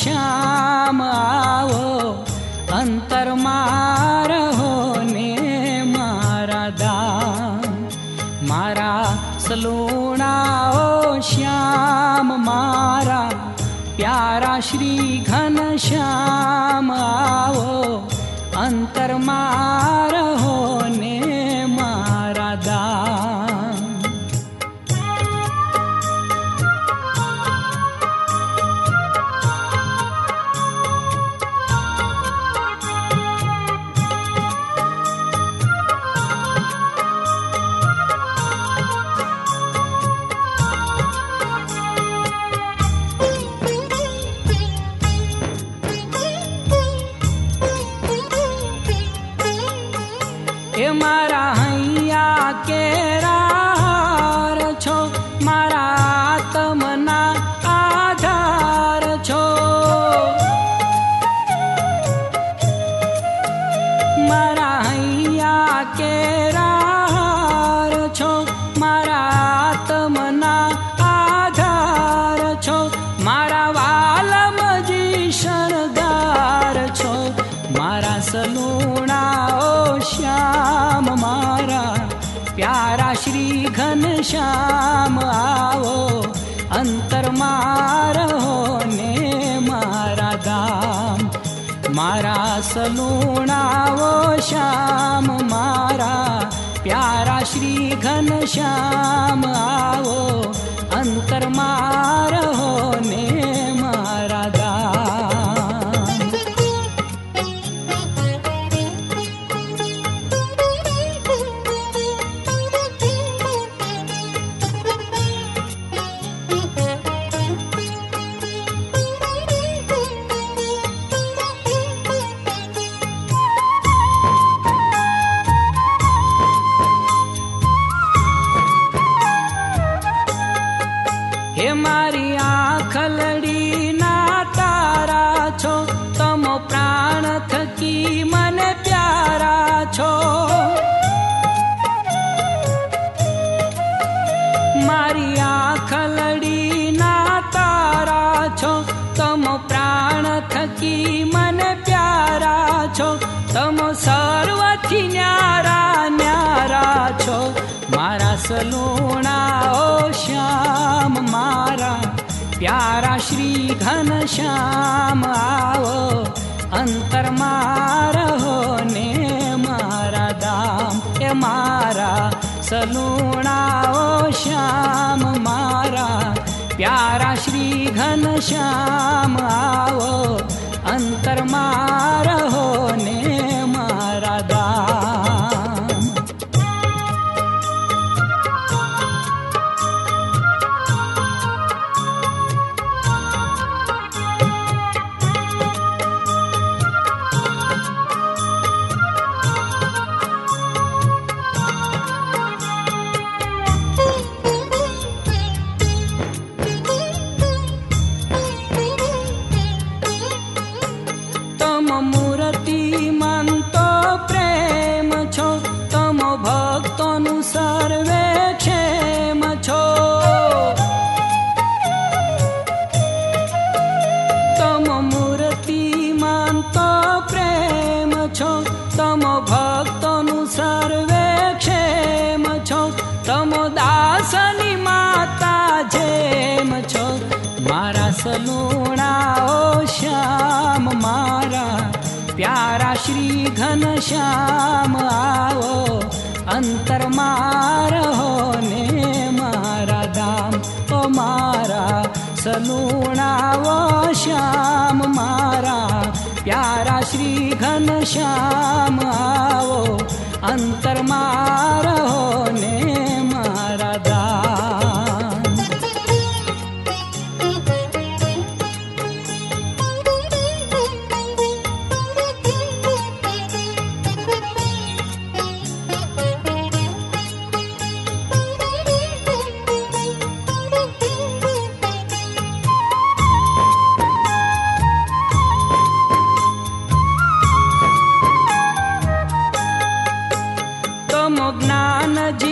श्याम आवो अंतर मारहो ने मारा दाम। मारा सलूणा ओ श्याम मारा प्यारा श्री घन श्याम आवो अंतर मारहो ने मारा दाम। ए मारा हैया केरार छो मारा आत्मना आधार छो। मारा हैया केरार छो मारा आत्मना आधार छो। मारा वालमजी शणगार छो मारा सलूणा ओ श्याम मारा प्यारा श्री घन श्याम आवो अंतर मारहो ने मारा दाम। मारा सलूणा ओ श्याम मारा प्यारा श्री घन श्याम आवो अंतर मारहो ने मारा दाम। हे मारी आँखलड़ी ना तारा छो तमो प्राण थकी मन प्यारा छो। मारी आँखलड़ी ना तारा छो तमो प्राण थकी मन प्यारा छो। तमो सर्वथी न्यारा न्यारा छो मारा सलूणा ओ श्याम मारा प्यारा श्री घन श्याम आवो अंतर मारहो ने मारा दाम। ए मारा सलूणा ओ श्याम मारा प्यारा श्री घन श्याम आवो अंतर मारहो ने मारा दाम। मूर्ति मंतो प्रेम छो तमो भक्तोनु सर्वे क्षेम छो। तमो मूर्ति मंतो प्रेम छो तमो भक्तोनु सर्वे क्षेम छो। तमो दासनी माता जेम छो मारा सलूणा ओ श्याम मारा प्यारा श्री घन श्याम आवो अंतर मारहो ने मारा दाम। ओ मारा सलूणा ओ श्याम मारा प्यारा श्री घन श्याम आवो अंतर मारहो ने मारा दाम। ज्ञान जी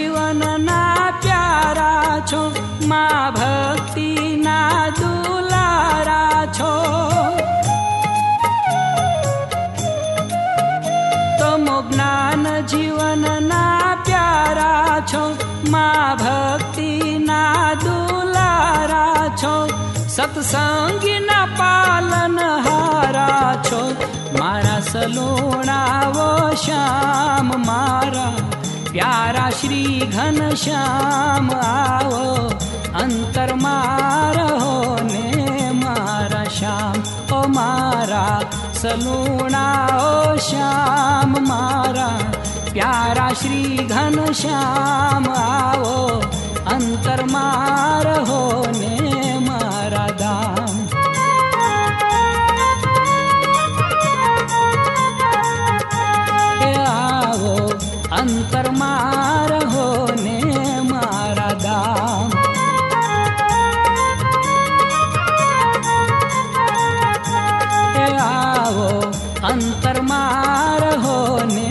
जीवनना प्यारा छो, मां भक्तिना दुलारा छो, सत्संगीना पालनहारा छो, मारा सलूणावो श्याम मारा प्यारा श्री घनश्याम आवो अंतर मारो ने मारा श्याम ओ मारा सलूणा ओ श्याम मारा प्यारा श्री घनश्याम आवो अंतर मारो ने मारा धाम। आवो अंतर मारो ने मारा धाम। आवो अंतर मारो ने